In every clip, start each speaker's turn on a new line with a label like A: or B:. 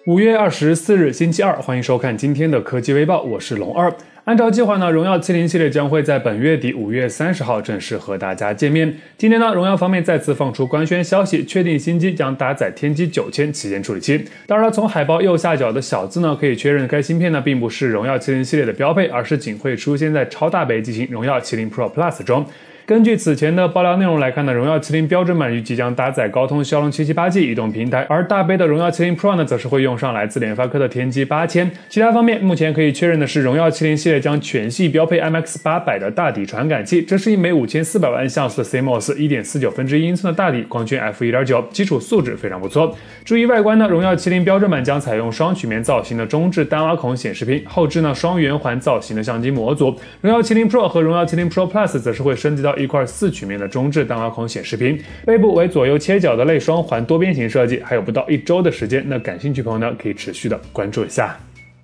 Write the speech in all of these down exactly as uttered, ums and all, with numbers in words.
A: 五月二十四日星期二，欢迎收看今天的科技微报，我是龙二。按照计划呢，荣耀七零系列将会在本月底五月三十号正式和大家见面。今天呢，荣耀方面再次放出官宣消息，确定新机将搭载天玑九千旗舰处理器。当然了，从海报右下角的小字呢，可以确认该芯片呢并不是荣耀七零系列的标配，而是仅会出现在超大杯机型荣耀七零 Pro Plus 中。根据此前的爆料内容来看呢，荣耀七零标准版预计将搭载高通骁龙 七七八 G 移动平台，而大杯的荣耀七零 Pro 呢，则是会用上来自联发科的天玑八千。其他方面，目前可以确认的是，荣耀七零系列将全系标配 M X 八百 的大底传感器，这是一枚五千四百万像素的 C M O S 一点四九 分之一英寸的大底，光圈 F 一点九， 基础素质非常不错。至于外观呢，荣耀七零标准版将采用双曲面造型的中置单挖孔显示屏，后置呢双圆环造型的相机模组。荣耀七零 Pro 和荣耀七零 Pro Plus 则是会升级到一块四曲面的中置单挖孔显示屏，背部为左右切角的类双环多边形设计，还有不到一周的时间，那感兴趣朋友呢可以持续的关注一下。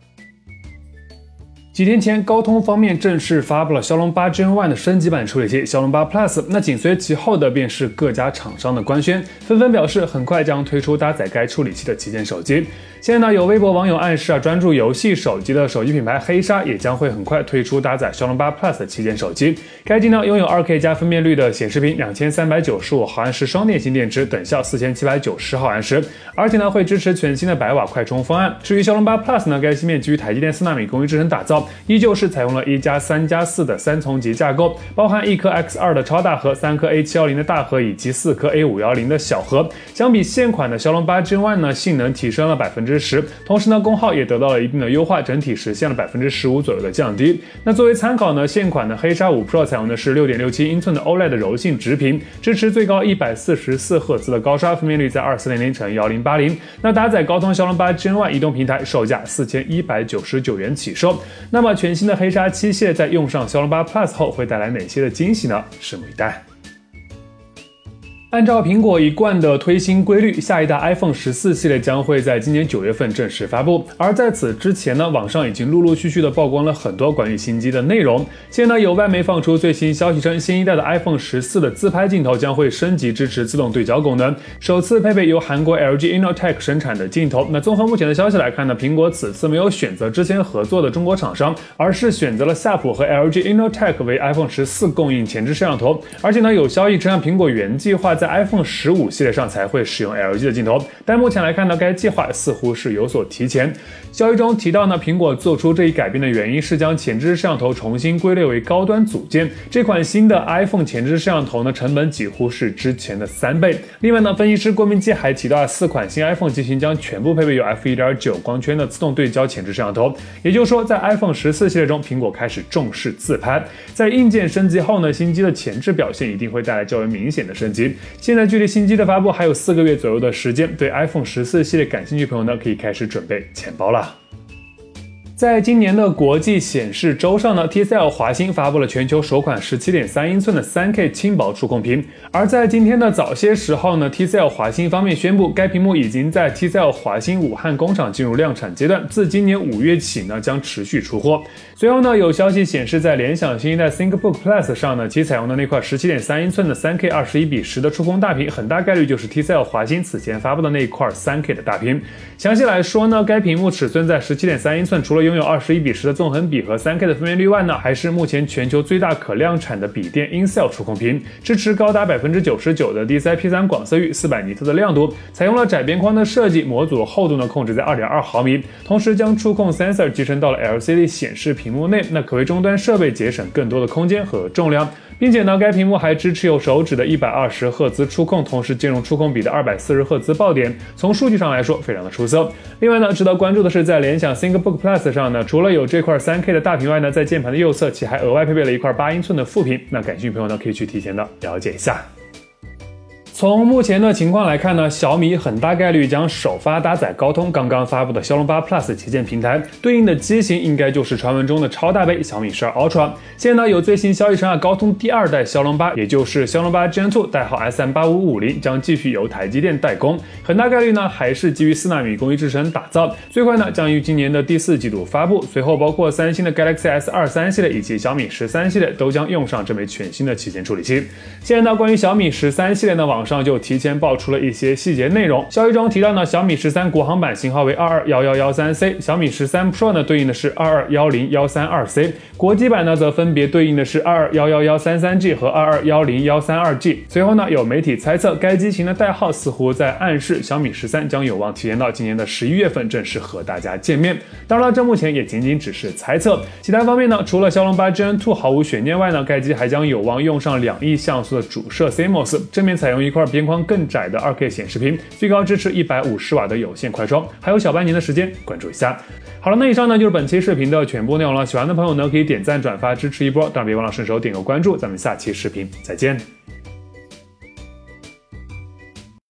A: 几天前，高通方面正式发布了骁龙八 Gen 一 的升级版处理器骁龙八 Plus， 那紧随其后的便是各家厂商的官宣，纷纷表示很快将推出搭载该处理器的旗舰手机。现在呢，有微博网友暗示啊，专注游戏手机的手机品牌黑鲨也将会很快推出搭载骁龙八 Plus 的旗舰手机。该机呢拥有 二 K 加分辨率的显示屏，两千三百九十五毫安时双电芯电池，等效四千七百九十毫安时，而且呢会支持全新的百瓦快充方案。至于骁龙八 Plus 呢，该芯片基于台积电四纳米工艺制成打造，依旧是采用了一加三加四的三重级架构，包含一颗 X 二 的超大核、三颗 A 七一零 的大核以及四颗 A 五一零 的小核。相比现款的骁龙八 Gen 一呢，性能提升了 百分之十， 同时呢功耗也得到了一定的优化，整体实现了 百分之十五 左右的降低。那作为参考呢，现款的黑鲨五 Pro 采用的是 六点六七英寸的 O L E D 柔性直屏，支持最高一百四十四赫兹的高刷，分辨率在二四零零乘一零八零。那搭载高通骁龙八 Gen 一移动平台，售价四千一百九十九元起售。那么全新的黑鲨七系列在用上骁龙八 Plus 后会带来哪些的惊喜呢？拭目以待。按照苹果一贯的推新规律，下一代 iPhone 十四系列将会在今年九月份正式发布。而在此之前呢，网上已经陆陆续续的曝光了很多关于新机的内容。现在呢，有外媒放出最新消息称，新一代的 iPhone 十四的自拍镜头将会升级支持自动对焦功能，首次配备由韩国 L G Innotek 生产的镜头。那综合目前的消息来看呢，苹果此次没有选择之前合作的中国厂商，而是选择了夏普和 L G Innotek 为 iPhone 十四供应前置摄像头。而且呢，有消息称苹果原计划在 iPhone 十五系列上才会使用 L G 的镜头，但目前来看呢，该计划似乎是有所提前。消息中提到呢，苹果做出这一改变的原因是将前置摄像头重新归类为高端组件。这款新的 iPhone 前置摄像头呢，成本几乎是之前的三倍。另外呢，分析师郭明基还提到，四款新 iPhone 机型将全部配备有 F 一点九 光圈的自动对焦前置摄像头。也就是说，在 iPhone 十四系列中，苹果开始重视自拍。在硬件升级后呢，新机的前置表现一定会带来较为明显的升级。现在距离新机的发布还有四个月左右的时间，对 iPhone 十四系列感兴趣朋友呢，可以开始准备钱包了。在今年的国际显示周上呢 ，T C L 华星发布了全球首款 十七点三英寸的 三 K 轻薄触控屏。而在今天的早些时候呢 ，T C L 华星方面宣布，该屏幕已经在 T C L 华星武汉工厂进入量产阶段，自今年五月起呢将持续出货。随后呢，有消息显示，在联想新一代 ThinkBook Plus 上呢，其采用的那块 十七点三英寸的 三 K 二十一比十的触控大屏，很大概率就是 T C L 华星此前发布的那一块 三 K 的大屏。详细来说呢，该屏幕尺寸在 十七点三英寸，除了拥有二十一比十的纵横比和 三 K 的分辨率外呢，还是目前全球最大可量产的笔电 InCell 触控屏，支持高达 百分之九十九 的 D C I P 三 广色域，四百尼特的亮度，采用了窄边框的设计，模组厚度呢控制在 二点二毫米，同时将触控 sensor 集成到了 L C D 显示屏幕内，那可为终端设备节省更多的空间和重量。并且呢，该屏幕还支持有手指的一百二十赫兹触控，同时兼容触控笔的二百四十赫兹爆点，从数据上来说非常的出色。另外呢，值得关注的是，在联想 ThinkBook Plus 上呢，除了有这块 三 K 的大屏外呢，在键盘的右侧其还额外配备了一块八英寸的副屏，那感兴趣朋友呢可以去提前的了解一下。从目前的情况来看呢，小米很大概率将首发搭载高通刚刚发布的骁龙八 Plus 旗舰平台，对应的机型应该就是传闻中的超大杯小米十二 Ultra。现在呢，有最新消息称啊，高通第二代骁龙八，也就是骁龙八 Gen 二，代号 S M 八五五零，将继续由台积电代工，很大概率呢还是基于四纳米工艺制成打造，最快呢将于今年的第四季度发布。随后包括三星的 Galaxy S 二十三 系列以及小米十三系列都将用上这枚全新的旗舰处理器。现在呢，关于小米十三系列呢，网上就提前爆出了一些细节内容。消息中提到呢，小米十三国行版型号为 二二一一一三 C， 小米十三 Pro 呢对应的是 二二一零一三二 C， 国际版呢则分别对应的是 二二一一一三三 G 和 二二一零一三二 G。随后呢，有媒体猜测该机型的代号似乎在暗示小米十三将有望提前到今年的十一月份正式和大家见面。当然了，这目前也仅仅只是猜测。其他方面呢，除了骁龙八 Gen 二毫无悬念外呢，该机还将有望用上两亿像素的主摄 C M O S， 正面采用一块边框更窄的 二K 显示屏，最高支持一百五十瓦的有线快充，还有小半年的时间，关注一下。好了，那以上呢就是本期视频的全部内容了。喜欢的朋友呢可以点赞转发支持一波，当然别忘了顺手点个关注。咱们下期视频再见。